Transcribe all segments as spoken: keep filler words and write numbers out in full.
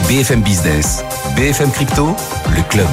B F M Business, B F M Crypto, le club.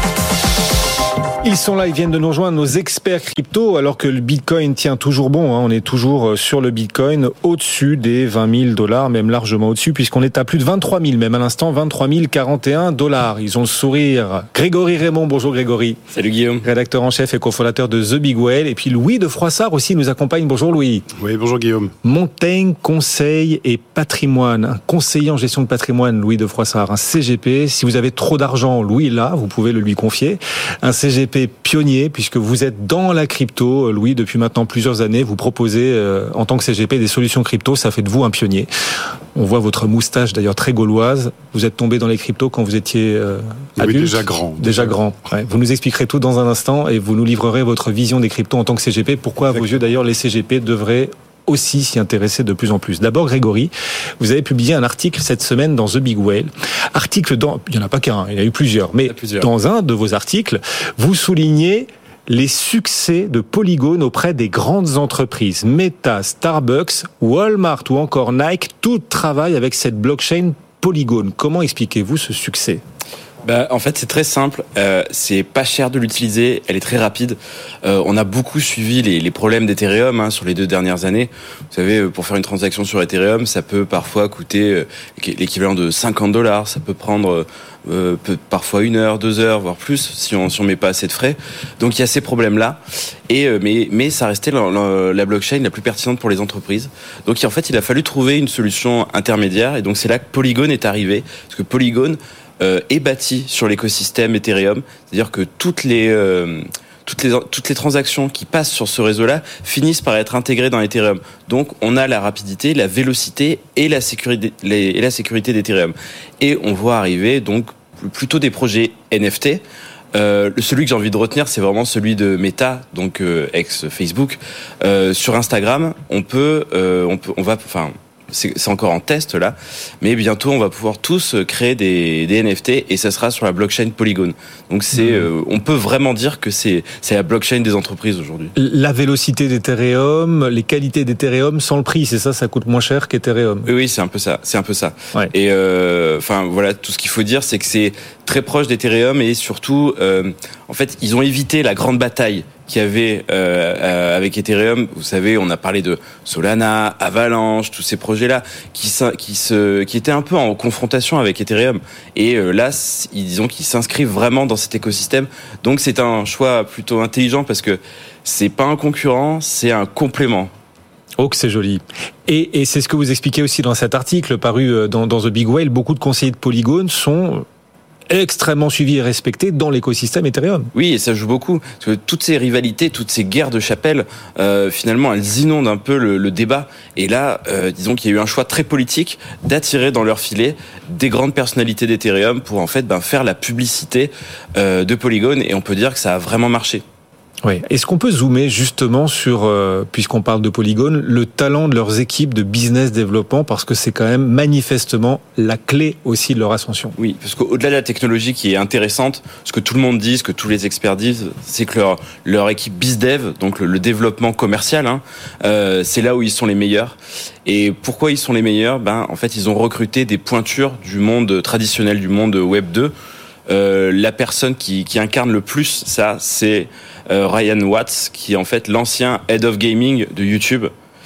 Ils sont là, ils viennent de nous rejoindre, nos experts crypto, alors que le Bitcoin tient toujours bon. Hein, on est toujours sur le Bitcoin au-dessus des vingt mille dollars, même largement au-dessus, puisqu'on est à plus de vingt-trois mille, même à l'instant, vingt-trois mille quarante et un dollars. Ils ont le sourire. Grégory Raymond, bonjour Grégory. Salut Guillaume. Rédacteur en chef et cofondateur de The Big Whale. Et puis Louis de Froissart aussi nous accompagne. Bonjour Louis. Oui, bonjour Guillaume. Montaigne Conseil et Patrimoine. Un conseiller en gestion de patrimoine, Louis de Froissart. Un C G P. Si vous avez trop d'argent, Louis est là, vous pouvez le lui confier. Un C G P pionnier, puisque vous êtes dans la crypto, Louis, depuis maintenant plusieurs années. Vous proposez, euh, en tant que C G P, des solutions crypto. Ça fait de vous un pionnier. On voit votre moustache, d'ailleurs, très gauloise. Vous êtes tombé dans les cryptos quand vous étiez euh, adulte. Oui, déjà grand. Déjà grand. Ouais. Vous nous expliquerez tout dans un instant et vous nous livrerez votre vision des cryptos en tant que C G P. Pourquoi, à vos yeux, d'ailleurs, les C G P devraient aussi s'y intéresser de plus en plus. D'abord, Grégory, vous avez publié un article cette semaine dans The Big Whale. Article dans, il n'y en a pas qu'un, il y en a eu plusieurs, mais plusieurs. Dans un de vos articles, vous soulignez les succès de Polygon auprès des grandes entreprises. Meta, Starbucks, Walmart ou encore Nike, tout travaille avec cette blockchain Polygon. Comment expliquez-vous ce succès ? Bah, en fait, c'est très simple. Euh, c'est pas cher de l'utiliser. Elle est très rapide. Euh, on a beaucoup suivi les, les problèmes d'Ethereum hein, sur les deux dernières années. Vous savez, pour faire une transaction sur Ethereum, ça peut parfois coûter euh, l'équivalent de cinquante dollars. Ça peut prendre euh, peut, parfois une heure, deux heures, voire plus, si on si on met pas assez de frais. Donc il y a ces problèmes-là. Et euh, mais mais ça restait la, la, la blockchain la plus pertinente pour les entreprises. Donc en fait, il a fallu trouver une solution intermédiaire. Et donc c'est là que Polygon est arrivé, parce que Polygon Euh, est bâti sur l'écosystème Ethereum, c'est-à-dire que toutes les euh, toutes les toutes les transactions qui passent sur ce réseau-là finissent par être intégrées dans Ethereum. Donc on a la rapidité, la vélocité et la sécurité les, et la sécurité d'Ethereum. Et on voit arriver donc plutôt des projets N F T. Euh, celui que j'ai envie de retenir, c'est vraiment celui de Meta, donc euh, ex Facebook. Euh, sur Instagram, on peut euh, on peut on va enfin C'est, c'est encore en test là, mais bientôt on va pouvoir tous créer des, des N F T et ça sera sur la blockchain Polygon. Donc c'est, mmh. euh, on peut vraiment dire que c'est, c'est la blockchain des entreprises aujourd'hui. La vélocité d'Ethereum, les qualités d'Ethereum sans le prix, c'est ça, ça coûte moins cher qu'Ethereum. Oui, oui, c'est un peu ça, c'est un peu ça. Ouais. Et enfin euh, voilà, tout ce qu'il faut dire, c'est que c'est très proche d'Ethereum et surtout, euh, en fait, ils ont évité la grande bataille qu'il y avait euh, euh, avec Ethereum. Vous savez, on a parlé de Solana, Avalanche, tous ces projets-là qui, qui, se, qui étaient un peu en confrontation avec Ethereum. Et euh, là, ils, disons qu'ils s'inscrivent vraiment dans cet écosystème. Donc c'est un choix plutôt intelligent parce que c'est pas un concurrent, c'est un complément. Oh, que c'est joli. Et, et c'est ce que vous expliquez aussi dans cet article paru dans, dans The Big Whale. Beaucoup de conseillers de Polygon sont extrêmement suivi et respecté dans l'écosystème Ethereum. Oui, et ça joue beaucoup. Parce que toutes ces rivalités, toutes ces guerres de chapelle, euh, finalement, elles inondent un peu le, le débat. Et là, euh, disons qu'il y a eu un choix très politique d'attirer dans leur filet des grandes personnalités d'Ethereum pour en fait ben, faire la publicité euh, de Polygon. Et on peut dire que ça a vraiment marché. Oui. Est-ce qu'on peut zoomer justement sur, euh, puisqu'on parle de Polygon, le talent de leurs équipes de business développement, parce que c'est quand même manifestement la clé aussi de leur ascension. Oui, parce qu'au-delà de la technologie qui est intéressante, ce que tout le monde dit, ce que tous les experts disent, c'est que leur, leur équipe BizDev, donc le, le développement commercial, hein, euh, c'est là où ils sont les meilleurs. Et pourquoi ils sont les meilleurs ? Ben, en fait, ils ont recruté des pointures du monde traditionnel, du monde Web deux. Euh, la personne qui, qui incarne le plus ça, c'est euh, Ryan Watts, qui est en fait l'ancien Head of Gaming de YouTube.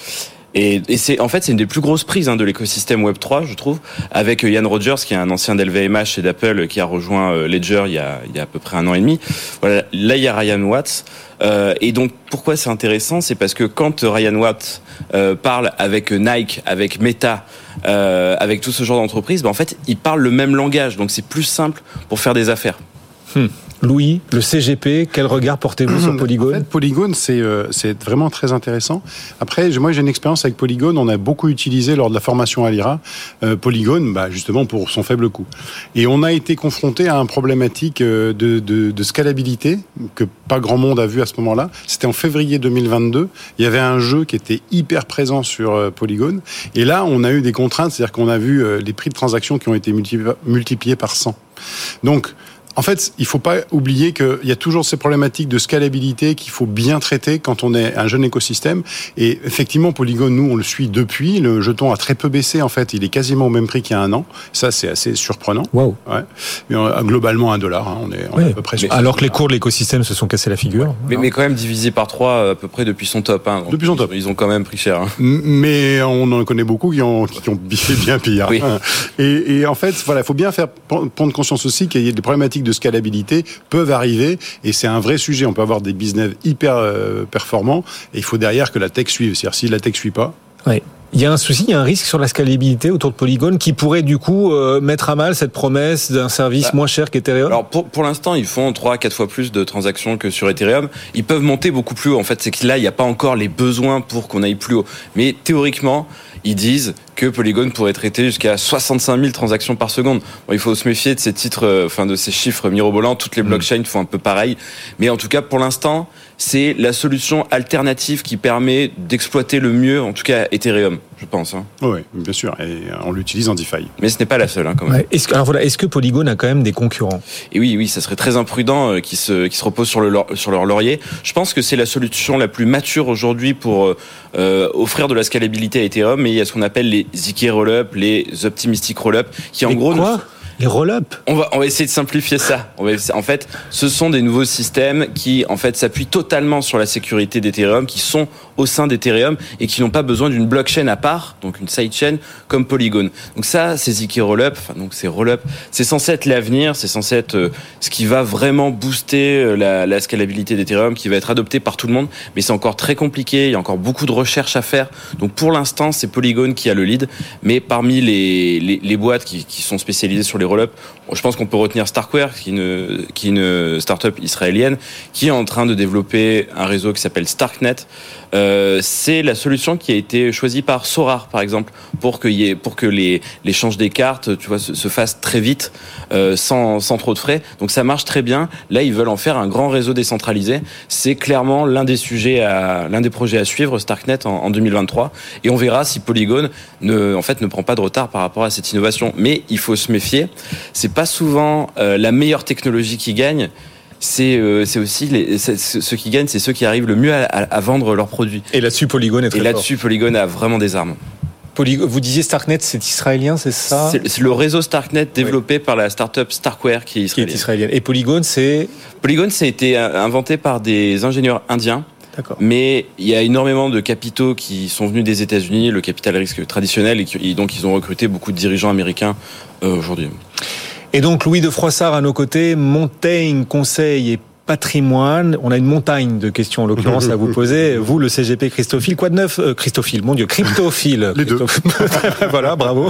Et, et c'est en fait c'est une des plus grosses prises hein, de l'écosystème Web trois, je trouve, avec Ian Rogers, qui est un ancien d'L V M H et d'Apple, qui a rejoint euh, Ledger il y a il y a à peu près un an et demi. Voilà, là il y a Ryan Watts. Euh, et donc pourquoi c'est intéressant, c'est parce que quand Ryan Watts euh, parle avec Nike, avec Meta, euh, avec tout ce genre d'entreprise, ben en fait il parle le même langage, donc c'est plus simple pour faire des affaires. Hmm. Louis, le C G P, quel regard portez-vous sur Polygon ? En fait, Polygon, c'est, euh, c'est vraiment très intéressant. Après, moi, j'ai une expérience avec Polygon. On a beaucoup utilisé lors de la formation à l'I R A euh, Polygon, bah, justement pour son faible coût. Et on a été confronté à une problématique de, de, de scalabilité que pas grand monde a vu à ce moment-là. C'était en février deux mille vingt-deux. Il y avait un jeu qui était hyper présent sur euh, Polygon. Et là, on a eu des contraintes, c'est-à-dire qu'on a vu euh, les prix de transaction qui ont été multipli- multipliés par cent. Donc, En fait, il faut pas oublier qu'il y a toujours ces problématiques de scalabilité qu'il faut bien traiter quand on est un jeune écosystème. Et effectivement, Polygon, nous, on le suit depuis. Le jeton a très peu baissé, en fait. Il est quasiment au même prix qu'il y a un an. Ça, c'est assez surprenant. Wow. Ouais. Mais on a globalement un dollar. Hein. On est, on ouais. est à peu près. Mais alors que les cours de l'écosystème se sont cassés la figure. Mais, mais quand même divisé par trois à peu près depuis son top. Hein. Donc depuis son top. Ils ont quand même pris cher. Hein. Mais on en connaît beaucoup qui ont, qui ont biffé bien pire. Oui. Et, et en fait, voilà, il faut bien faire prendre conscience aussi qu'il y a des problématiques de scalabilité peuvent arriver, et c'est un vrai sujet. On peut avoir des business hyper euh, performants, et il faut derrière que la tech suive. C'est-à-dire, si la tech suit pas... Ouais. Il y a un souci, il y a un risque sur la scalabilité autour de Polygon qui pourrait du coup euh, mettre à mal cette promesse d'un service bah, moins cher qu'Ethereum. Alors pour pour l'instant, ils font trois à quatre fois plus de transactions que sur Ethereum. Ils peuvent monter beaucoup plus haut. En fait, c'est que là, il n'y a pas encore les besoins pour qu'on aille plus haut. Mais théoriquement, ils disent que Polygon pourrait traiter jusqu'à soixante-cinq mille transactions par seconde. Bon, il faut se méfier de ces titres, euh, enfin de ces chiffres mirobolants. Toutes les blockchains mmh. font un peu pareil. Mais en tout cas, pour l'instant, c'est la solution alternative qui permet d'exploiter le mieux, en tout cas Ethereum, je pense. Hein. Oui, bien sûr. Et on l'utilise en DeFi. Mais ce n'est pas la seule, hein, quand même. Ouais. Est-ce que, alors voilà, est-ce que Polygon a quand même des concurrents ? Et oui, oui, ça serait très imprudent euh, qu'ils se, qu'ils se reposent sur, le, sur leur laurier. Je pense que c'est la solution la plus mature aujourd'hui pour euh, offrir de la scalabilité à Ethereum. Mais il y a ce qu'on appelle les Z K Rollup, les Optimistic Rollup, qui en Mais gros... Quoi Les roll-up. On va, on va essayer de simplifier ça. On va, en fait, ce sont des nouveaux systèmes qui, en fait, s'appuient totalement sur la sécurité d'Ethereum, qui sont au sein d'Ethereum et qui n'ont pas besoin d'une blockchain à part, donc une sidechain comme Polygon. Donc ça, c'est Z K Rollup, enfin donc c'est Rollup, c'est censé être l'avenir, c'est censé être euh, ce qui va vraiment booster euh, la, la scalabilité d'Ethereum, qui va être adopté par tout le monde. Mais c'est encore très compliqué, il y a encore beaucoup de recherches à faire. Donc pour l'instant, c'est Polygon qui a le lead. Mais parmi les, les, les boîtes qui, qui sont spécialisées sur les rollup, je pense qu'on peut retenir Starkware, qui est une, qui est une start-up israélienne, qui est en train de développer un réseau qui s'appelle Starknet. Euh, c'est la solution qui a été choisie par Sorare, par exemple, pour que, y ait, pour que les l'échange des cartes, tu vois, se, se fasse très vite, euh, sans, sans trop de frais. Donc ça marche très bien. Là, ils veulent en faire un grand réseau décentralisé. C'est clairement l'un des sujets, à, l'un des projets à suivre, Starknet, en, en deux mille vingt-trois. Et on verra si Polygon ne, en fait, ne prend pas de retard par rapport à cette innovation. Mais il faut se méfier. C'est pas souvent euh, la meilleure technologie qui gagne. C'est, euh, c'est aussi les, c'est, ceux qui gagnent, c'est ceux qui arrivent le mieux à, à, à vendre leurs produits. Et là-dessus, Polygon est très Et là-dessus, fort. Polygon a vraiment des armes. Polygon, vous disiez Starknet, c'est israélien, c'est ça ? c'est, c'est le réseau Starknet développé oui. par la start-up Starkware qui est israélienne. Qui est israélienne. Et Polygon, c'est Polygon, ça a été inventé par des ingénieurs indiens. D'accord. Mais il y a énormément de capitaux qui sont venus des États-Unis, le capital risque traditionnel, et, qui, et donc ils ont recruté beaucoup de dirigeants américains euh, aujourd'hui. Et donc Louis de Froissart à nos côtés, Montaigne Conseil et Patrimoine. On a une montagne de questions en l'occurrence à vous poser. Vous, le C G P Christophile, quoi de neuf euh, Christophile, mon Dieu, Cryptophile. Les deux. Voilà, bravo.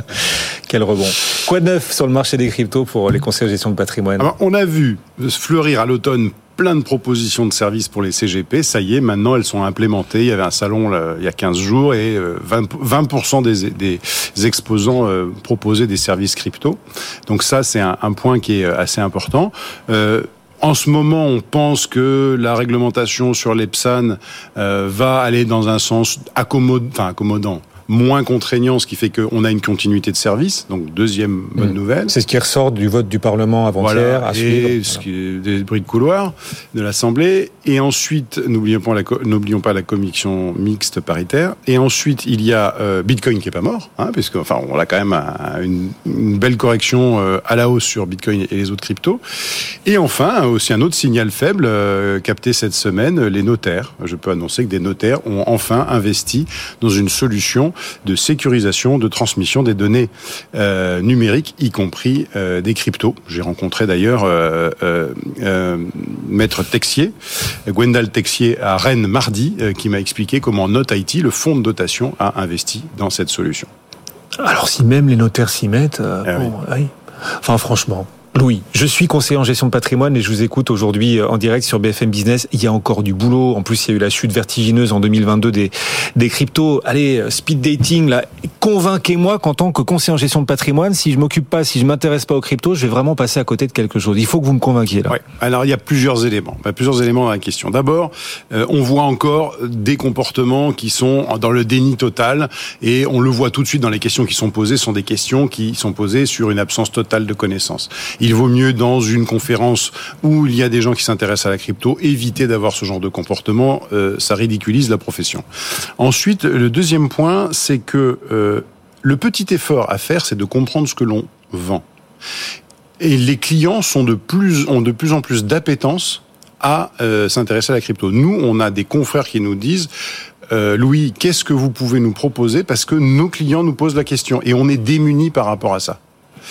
Quel rebond. Quoi de neuf sur le marché des cryptos pour les conseils de gestion de patrimoine ? Alors, on a vu fleurir à l'automne plein de propositions de services pour les C G P. Ça y est, maintenant, elles sont implémentées. Il y avait un salon là, il y a quinze jours et vingt pour cent des, des exposants euh, proposaient des services crypto. Donc ça, c'est un, un point qui est assez important. Euh, En ce moment, on pense que la réglementation sur l'E P S A N euh, va aller dans un sens accommod... enfin, accommodant, moins contraignant, ce qui fait qu'on a une continuité de service. Donc, deuxième bonne mmh. nouvelle. C'est ce qui ressort du vote du Parlement avant-hier. Voilà, à et suivre. ce qui est des bruits de couloir de l'Assemblée. Et ensuite, n'oublions pas la, n'oublions pas la commission mixte paritaire. Et ensuite, il y a euh, Bitcoin qui est pas mort, hein, puisque enfin, on a quand même un, une, une belle correction euh, à la hausse sur Bitcoin et les autres cryptos. Et enfin, aussi un autre signal faible euh, capté cette semaine, les notaires. Je peux annoncer que des notaires ont enfin investi dans une solution de sécurisation, de transmission des données euh, numériques, y compris euh, des cryptos. J'ai rencontré d'ailleurs euh, euh, euh, Maître Texier, Gwendal Texier à Rennes mardi, euh, qui m'a expliqué comment Note I T, le fonds de dotation, a investi dans cette solution. Alors si même les notaires s'y mettent, euh, ah, bon, oui. oui. Enfin franchement... Louis, je suis conseiller en gestion de patrimoine et je vous écoute aujourd'hui en direct sur B F M Business. Il y a encore du boulot. En plus, il y a eu la chute vertigineuse en deux mille vingt-deux des, des cryptos. Allez, speed dating, là. Convainquez-moi qu'en tant que conseiller en gestion de patrimoine, si je m'occupe pas, si je m'intéresse pas aux cryptos, je vais vraiment passer à côté de quelque chose. Il faut que vous me convainquiez, là. Ouais. Alors, il y a plusieurs éléments. Il y a plusieurs éléments dans la question. D'abord, euh, on voit encore des comportements qui sont dans le déni total et on le voit tout de suite dans les questions qui sont posées, ce sont des questions qui sont posées sur une absence totale de connaissances. Il vaut mieux, dans une conférence où il y a des gens qui s'intéressent à la crypto, éviter d'avoir ce genre de comportement. Euh, ça ridiculise la profession. Ensuite, le deuxième point, c'est que euh, le petit effort à faire, c'est de comprendre ce que l'on vend. Et les clients sont de plus, ont de plus en plus d'appétence à euh, s'intéresser à la crypto. Nous, on a des confrères qui nous disent euh, Louis, qu'est-ce que vous pouvez nous proposer ? Parce que nos clients nous posent la question et on est démunis par rapport à ça.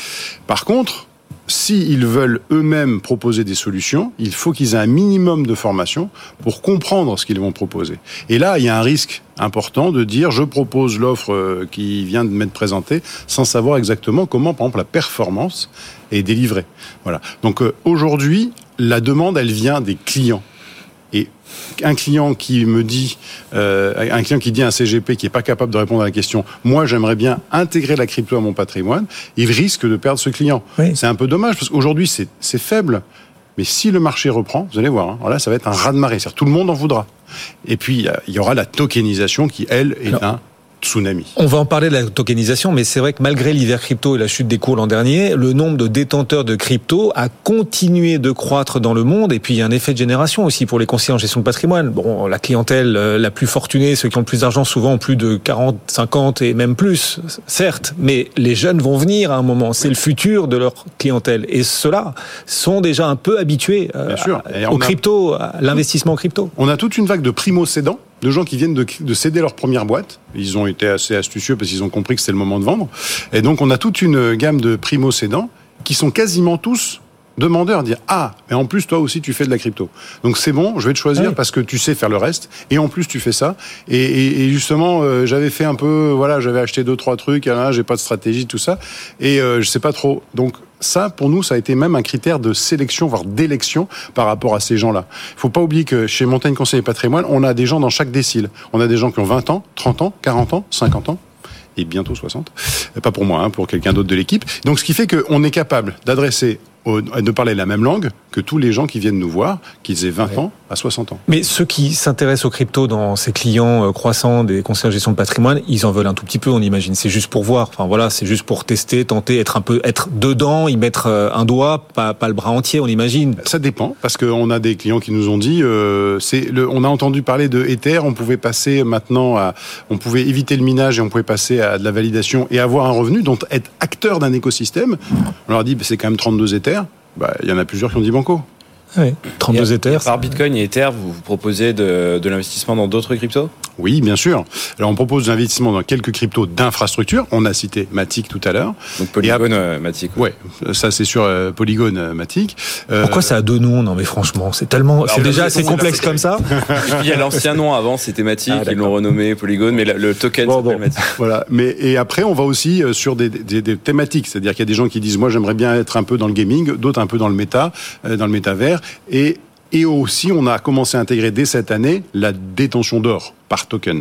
Par contre, s'ils veulent eux-mêmes proposer des solutions, il faut qu'ils aient un minimum de formation pour comprendre ce qu'ils vont proposer. Et là, il y a un risque important de dire je propose l'offre qui vient de m'être présentée sans savoir exactement comment, par exemple, la performance est délivrée. Voilà. Donc euh, aujourd'hui, la demande, elle vient des clients. Et un client qui me dit, euh, un client qui dit à un C G P qui est pas capable de répondre à la question, moi j'aimerais bien intégrer la crypto à mon patrimoine, il risque de perdre ce client. Oui. C'est un peu dommage parce qu'aujourd'hui c'est, c'est faible, mais si le marché reprend, vous allez voir, hein, là ça va être un raz-de-marée, c'est-à-dire tout le monde en voudra. Et puis il y aura la tokenisation qui elle est Alors. un tsunami. On va en parler de la tokenisation, mais c'est vrai que malgré l'hiver crypto et la chute des cours l'an dernier, le nombre de détenteurs de crypto a continué de croître dans le monde, et puis il y a un effet de génération aussi pour les conseillers en gestion de patrimoine. Bon, la clientèle la plus fortunée, ceux qui ont le plus d'argent, souvent ont plus de quarante, cinquante et même plus, certes, mais les jeunes vont venir à un moment, c'est le futur de leur clientèle, et ceux-là sont déjà un peu habitués euh, au crypto, a... à l'investissement en crypto. On a toute une vague de primo-cédants, de gens qui viennent de, de céder leur première boîte. Ils ont été assez astucieux parce qu'ils ont compris que c'était le moment de vendre. Et donc, on a toute une gamme de primo-cédants qui sont quasiment tous demandeurs, dire « Ah, mais en plus, toi aussi, tu fais de la crypto. Donc, c'est bon, je vais te choisir oui. parce que tu sais faire le reste. Et en plus, tu fais ça. » Et, et, et justement, euh, j'avais fait un peu... Voilà, j'avais acheté deux, trois trucs. Là, j'ai pas de stratégie, tout ça. Et euh, je sais pas trop. Donc, ça, pour nous, ça a été même un critère de sélection, voire d'élection par rapport à ces gens-là. Il faut pas oublier que chez Montaigne Conseil et Patrimoine, on a des gens dans chaque décile. On a des gens qui ont vingt ans, trente ans, quarante ans, cinquante ans. Et bientôt soixante. Pas pour moi, hein, pour quelqu'un d'autre de l'équipe. Donc, ce qui fait qu'on est capable d'adresser, de parler la même langue que tous les gens qui viennent nous voir, qu'ils aient vingt ouais. ans à soixante ans. Mais ceux qui s'intéressent aux cryptos dans ces clients croissants des conseillers en gestion de patrimoine, ils en veulent un tout petit peu, on imagine. C'est juste pour voir. Enfin voilà, c'est juste pour tester, tenter, être un peu, être dedans, y mettre un doigt, pas, pas le bras entier, on imagine. Ça dépend, parce qu'on a des clients qui nous ont dit, euh, c'est le, on a entendu parler de Ether, on pouvait passer maintenant à, on pouvait éviter le minage et on pouvait passer à de la validation et avoir un revenu, donc être acteur d'un écosystème. On leur dit, bah, c'est quand même trente-deux Ethers. Bah, il y en a plusieurs qui ont dit banco. Oui, trente-deux Ethers. Par Bitcoin et Ether, vous, vous proposez de, de l'investissement dans d'autres cryptos ? Oui, bien sûr. Alors, on propose de l'investissement dans quelques cryptos d'infrastructure. On a cité Matic tout à l'heure. Donc, Polygon, euh, Matic. Oui, ouais, ça, c'est sur euh, Polygon, euh, Matic. Euh, Pourquoi ça a deux noms ? Non, mais franchement, c'est tellement, alors, c'est déjà assez complexe comme ça. Il y a l'ancien nom avant, c'était Matic. Ah, ils l'ont renommé Polygon, mais le, le token bon, s'appelle bon. Matic. Voilà. Mais, et après, on va aussi sur des, des, des thématiques. C'est-à-dire qu'il y a des gens qui disent, moi, j'aimerais bien être un peu dans le gaming, d'autres un peu dans le méta, euh, dans le métavers. Et, et aussi, on a commencé à intégrer dès cette année la détention d'or par token.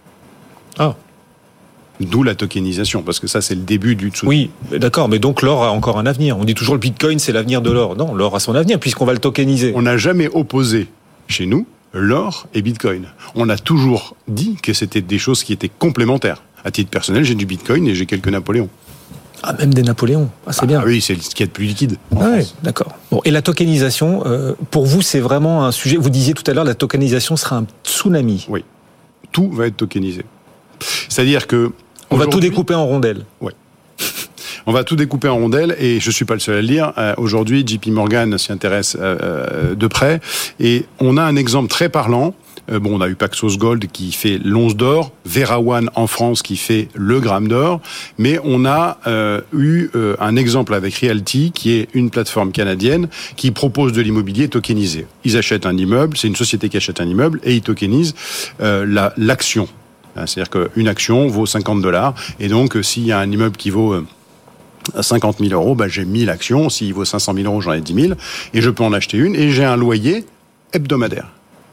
Ah. D'où la tokenisation, parce que ça, c'est le début du tsunami. Oui, d'accord, mais donc l'or a encore un avenir. On dit toujours le Bitcoin, c'est l'avenir de l'or. Non, l'or a son avenir, puisqu'on va le tokeniser. On n'a jamais opposé, chez nous, l'or et Bitcoin. On a toujours dit que c'était des choses qui étaient complémentaires. À titre personnel, j'ai du Bitcoin et j'ai quelques Napoléons. Ah, même des Napoléons. Ah, c'est ah, bien. Oui, c'est ce qu'il y a de plus liquide. Ah, oui, d'accord. Bon, et la tokenisation, euh, pour vous, c'est vraiment un sujet. Vous disiez tout à l'heure, la tokenisation sera un tsunami. Oui. Tout va être tokenisé. C'est-à-dire que... On va tout découper en rondelles. Oui. On va tout découper en rondelles, et je ne suis pas le seul à le dire. Euh, aujourd'hui, J P Morgan s'y intéresse euh, de près, et on a un exemple très parlant. Euh, bon, on a eu Paxos Gold qui fait l'once d'or, Vera One en France qui fait le gramme d'or, mais on a euh, eu euh, un exemple avec Realty, qui est une plateforme canadienne qui propose de l'immobilier tokenisé. Ils achètent un immeuble, c'est une société qui achète un immeuble, et ils tokenisent euh, la, l'action. C'est-à-dire qu'une action vaut cinquante dollars, et donc s'il y a un immeuble qui vaut cinquante mille euros, bah, j'ai mille actions. S'il vaut cinq cent mille euros, j'en ai dix mille, et je peux en acheter une, et j'ai un loyer hebdomadaire.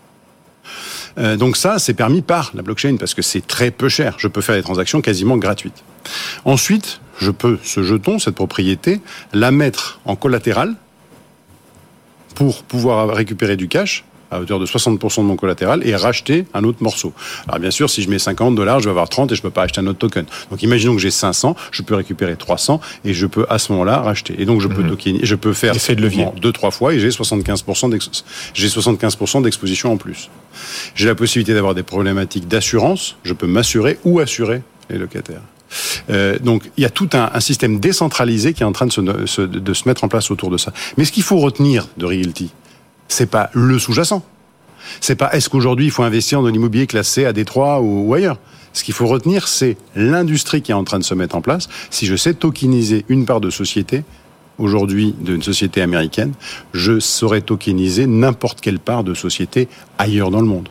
Euh, donc ça, c'est permis par la blockchain, parce que c'est très peu cher. Je peux faire des transactions quasiment gratuites. Ensuite, je peux, ce jeton, cette propriété, la mettre en collatéral pour pouvoir récupérer du cash à hauteur de soixante pour cent de mon collatéral et racheter un autre morceau. Alors bien sûr, si je mets cinquante dollars, je vais avoir trente et je peux pas acheter un autre token. Donc imaginons que j'ai cinq cents, je peux récupérer trois cents et je peux à ce moment-là racheter. Et donc je peux mmh. tokeniser, je peux faire effet de levier deux trois fois et j'ai soixante-quinze pour cent d'ex- j'ai soixante-quinze pour cent d'exposition en plus. J'ai la possibilité d'avoir des problématiques d'assurance, je peux m'assurer ou assurer les locataires. Euh, donc il y a tout un, un système décentralisé qui est en train de se, se, de se mettre en place autour de ça. Mais ce qu'il faut retenir de Realty, c'est pas le sous-jacent. C'est pas est-ce qu'aujourd'hui il faut investir dans l'immobilier classé à Détroit ou, ou ailleurs. Ce qu'il faut retenir, c'est l'industrie qui est en train de se mettre en place. Si je sais tokeniser une part de société, aujourd'hui d'une société américaine, je saurais tokeniser n'importe quelle part de société ailleurs dans le monde.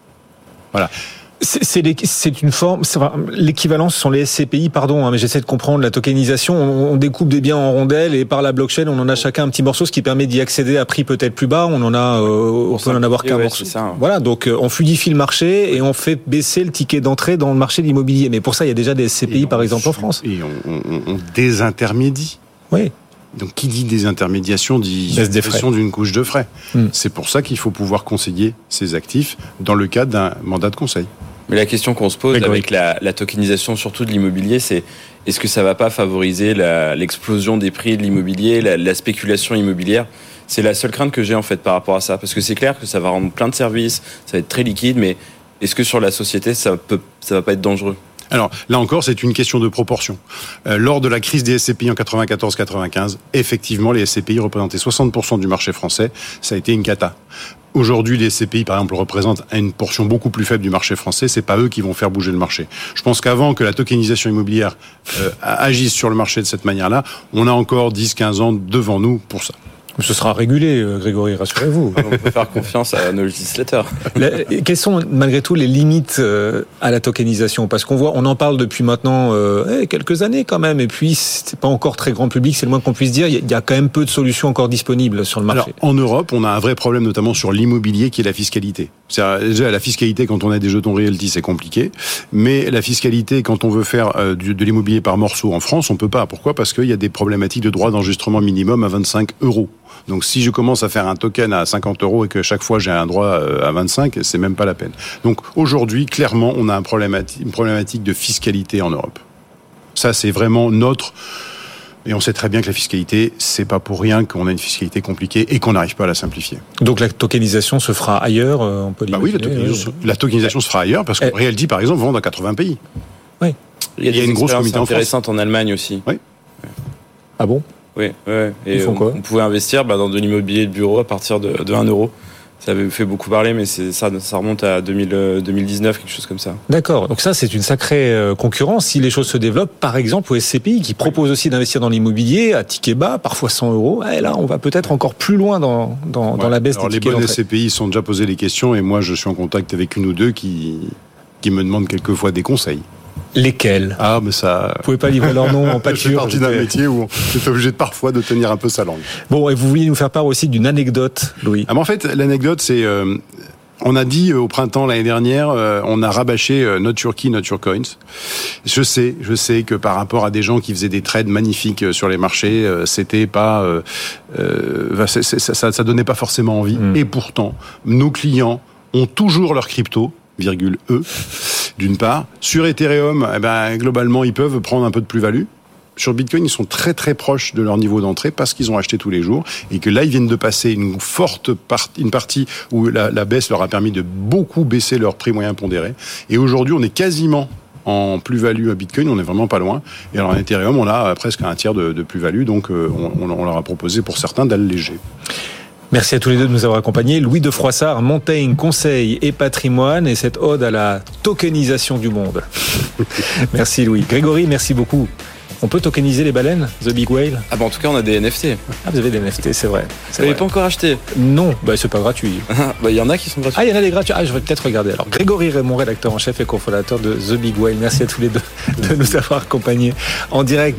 Voilà. C'est, c'est, c'est une forme, c'est, l'équivalence sont les S C P I, pardon, hein, mais j'essaie de comprendre la tokenisation. On, on découpe des biens en rondelles et par la blockchain, on en a chacun un petit morceau, ce qui permet d'y accéder à prix peut-être plus bas. On en a, euh, on peut en avoir qu'un ouais, morceau. Ça, hein. Voilà, donc on fluidifie le marché et on fait baisser le ticket d'entrée dans le marché de l'immobilier. Mais pour ça, il y a déjà des S C P I, par exemple, en France. Et on, on, on désintermédie. Oui. Donc, qui dit désintermédiation dit suppression d'une couche de frais. Hmm. C'est pour ça qu'il faut pouvoir conseiller ses actifs dans le cadre d'un mandat de conseil. Mais la question qu'on se pose Grégory. avec la, la tokenisation, surtout de l'immobilier, c'est est-ce que ça va pas favoriser la, l'explosion des prix de l'immobilier, la, la spéculation immobilière ? C'est la seule crainte que j'ai en fait par rapport à ça, parce que c'est clair que ça va rendre plein de services, ça va être très liquide, mais est-ce que sur la société, ça peut, ça va pas être dangereux ? Alors, là encore, c'est une question de proportion. Euh, lors de la crise des S C P I en quatre-vingt-quatorze quatre-vingt-quinze, effectivement, les S C P I représentaient soixante pour cent du marché français. Ça a été une cata. Aujourd'hui, les S C P I, par exemple, représentent une portion beaucoup plus faible du marché français. C'est pas eux qui vont faire bouger le marché. Je pense qu'avant que la tokenisation immobilière euh, agisse sur le marché de cette manière-là, on a encore dix quinze ans devant nous pour ça. Ce sera régulé, Grégory, rassurez-vous. On peut faire confiance à nos législateurs. La, quelles sont, malgré tout, les limites euh, à la tokenisation ? Parce qu'on voit, on en parle depuis maintenant euh, quelques années quand même, et puis c'est pas encore très grand public, c'est le moins qu'on puisse dire. Il y a quand même peu de solutions encore disponibles sur le marché. Alors, en Europe, on a un vrai problème, notamment sur l'immobilier, qui est la fiscalité. C'est déjà la fiscalité quand on a des jetons Realty, c'est compliqué, mais la fiscalité quand on veut faire euh, du, de l'immobilier par morceau en France, on peut pas. Pourquoi ? Parce qu'il y a des problématiques de droit d'enregistrement minimum à vingt-cinq euros. Donc si je commence à faire un token à cinquante euros et que chaque fois j'ai un droit à vingt-cinq, c'est même pas la peine. Donc aujourd'hui, clairement, on a un problématique, une problématique de fiscalité en Europe. Ça, c'est vraiment notre... Et on sait très bien que la fiscalité, c'est pas pour rien qu'on a une fiscalité compliquée et qu'on n'arrive pas à la simplifier. Donc la tokenisation se fera ailleurs, on peut l'imaginer. Bah oui, la tokenisation, la tokenisation se fera ailleurs parce que eh. Realty, par exemple, vend dans quatre-vingts pays. Oui. Il y a, Il y a une grosse communauté intéressante en Allemagne aussi. Oui. Ah bon ? Oui, ouais. Et Ils font on, quoi ? on pouvait investir bah, dans de l'immobilier de bureau à partir de, de un euro. Ça avait fait beaucoup parler, mais c'est, ça, ça remonte à deux mille, deux mille dix-neuf, quelque chose comme ça. D'accord. Donc ça, c'est une sacrée concurrence. Si les choses se développent, par exemple, au S C P I, qui propose aussi d'investir dans l'immobilier à ticket bas, parfois cent euros, et là, on va peut-être encore plus loin dans, dans, ouais. dans la baisse Alors, des tickets d'entrée. Les bonnes S C P I sont déjà posé les questions, et moi, je suis en contact avec une ou deux qui, qui me demandent quelquefois des conseils. Lesquels ? Ah, mais ça... Vous pouvez pas livrer leur nom en pâture. Je fais partie d'un métier où on est obligé de, parfois de tenir un peu sa langue. Bon, et vous vouliez nous faire part aussi d'une anecdote, Louis ? Ah, mais en fait, l'anecdote, c'est... Euh, on a dit au printemps l'année dernière, euh, on a rabâché euh, not your key, not your coins. Je sais, je sais que par rapport à des gens qui faisaient des trades magnifiques sur les marchés, euh, c'était pas... Euh, euh, c'est, c'est, ça, ça donnait pas forcément envie. Mmh. Et pourtant, nos clients ont toujours leur crypto, virgule E, d'une part. Sur Ethereum, eh ben, globalement, ils peuvent prendre un peu de plus-value. Sur Bitcoin, ils sont très très proches de leur niveau d'entrée parce qu'ils ont acheté tous les jours et que là, ils viennent de passer une forte partie, une partie où la, la baisse leur a permis de beaucoup baisser leur prix moyen pondéré. Et aujourd'hui, on est quasiment en plus-value à Bitcoin, on n'est vraiment pas loin. Et alors en Ethereum, on a presque un tiers de, de plus-value, donc euh, on, on leur a proposé pour certains d'alléger. Merci à tous les deux de nous avoir accompagnés. Louis de Froissart, Montaigne, Conseil et Patrimoine, et cette ode à la tokenisation du monde. Merci Louis. Grégory, merci beaucoup. On peut tokeniser les baleines, The Big Whale ? Ah bah en tout cas, on a des N F T. Ah, vous avez des N F T, c'est vrai. Vous n'avez pas encore acheté ? Non, bah c'est pas gratuit. Bah il y en a qui sont gratuits. Ah, il y en a des gratuits. Ah, je vais peut-être regarder. Alors, Grégory Raymond, rédacteur en chef et cofondateur de The Big Whale. Merci à tous les deux de nous avoir accompagnés en direct.